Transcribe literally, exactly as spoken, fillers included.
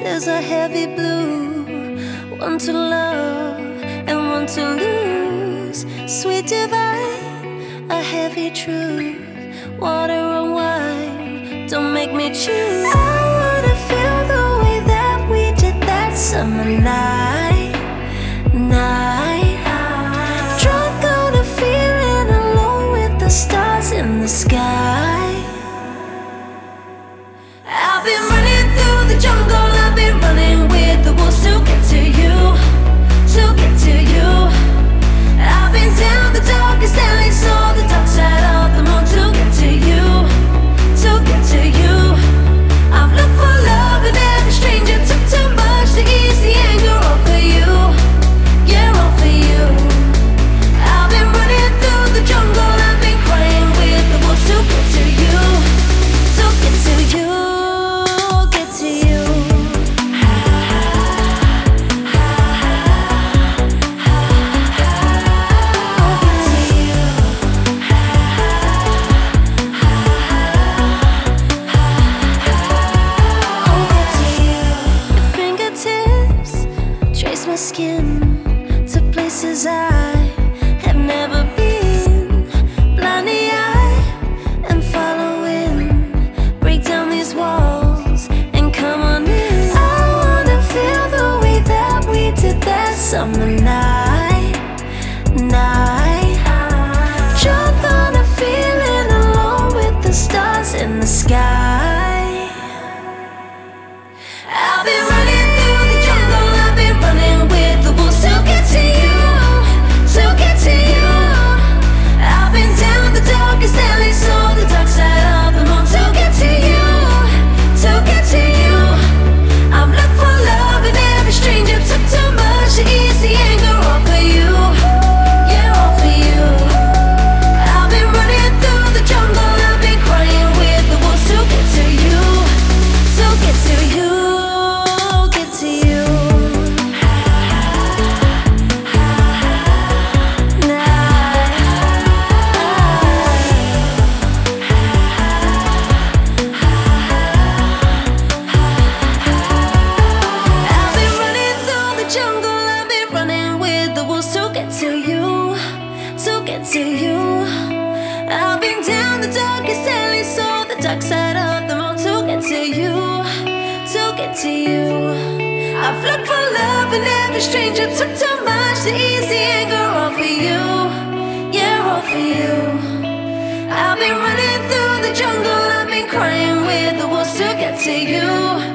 There's a heavy blue, one to love and one to lose. Sweet divine, a heavy truth. Water or wine, don't make me choose. I wanna feel the way that we did that summer night, night. Drunk on a feeling, alone with the stars in the sky. I've been running through the jungle, I've been running with the wolves to get to you, to get to you. I've been down the darkest alley, saw the dark side of the moon to get to you, to get to you. I've looked for love in every stranger, took too much to ease the anger off of you, yeah, off of you. I've been running through the jungle, I've been crying with the wolves to get to you, to get to you. My skin to places I have never been. Blind the eye and following. Break down these walls and come on in. I wanna feel the way that we did that summer night, night. Drunk on a feeling, alone with the stars in the sky. I've been running through the jungle, I've been running with the wolves to get to you, to get to you. I've been down the darkest alley, saw the dark side of the moon to get to you, to get to you. I've looked for love in every stranger, took too much to ease the anger off of you, yeah, off of you. I've been running through the jungle, I've been crying with the wolves to get to you, to get to you. To you, I've been down the darkest alley, saw the dark side of the moon to get to you, to get to you. I've looked for love in every stranger, took too much to ease the anger off of you, yeah, off of you. I've been running through the jungle, I've been crying with the wolves to get to you.